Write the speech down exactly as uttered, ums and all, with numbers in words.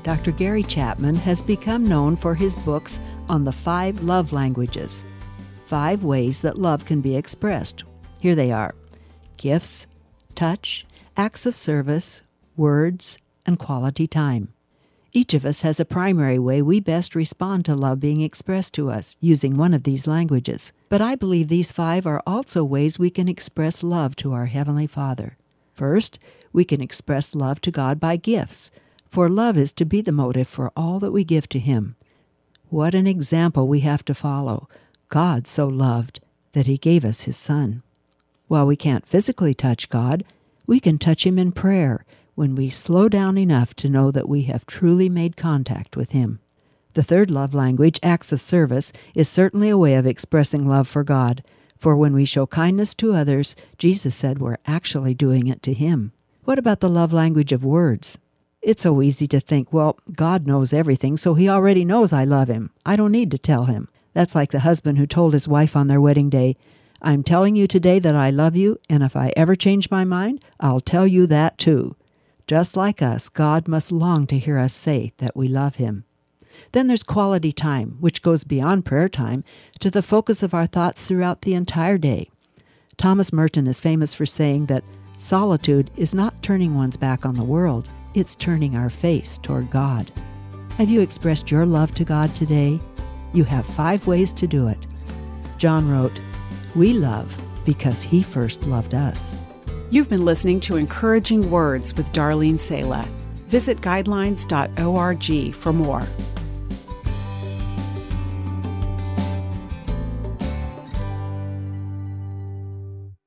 Doctor Gary Chapman has become known for his books on the five love languages, five ways that love can be expressed. Here they are: gifts, touch, acts of service, words, and quality time. Each of us has a primary way we best respond to love being expressed to us, using one of these languages. But I believe these five are also ways we can express love to our Heavenly Father. First, we can express love to God by gifts, for love is to be the motive for all that we give to Him. What an example we have to follow. God so loved that He gave us His Son. While we can't physically touch God, we can touch Him in prayer when we slow down enough to know that we have truly made contact with Him. The third love language, acts of service, is certainly a way of expressing love for God, for when we show kindness to others, Jesus said we're actually doing it to Him. What about the love language of words? It's so easy to think, well, God knows everything, so He already knows I love Him. I don't need to tell Him. That's like the husband who told his wife on their wedding day, I'm telling you today that I love you, and if I ever change my mind, I'll tell you that too. Just like us, God must long to hear us say that we love Him. Then there's quality time, which goes beyond prayer time to the focus of our thoughts throughout the entire day. Thomas Merton is famous for saying that solitude is not turning one's back on the world, it's turning our face toward God. Have you expressed your love to God today? You have five ways to do it. John wrote, "We love because He first loved us." You've been listening to Encouraging Words with Darlene Sala. Visit guidelines dot org for more.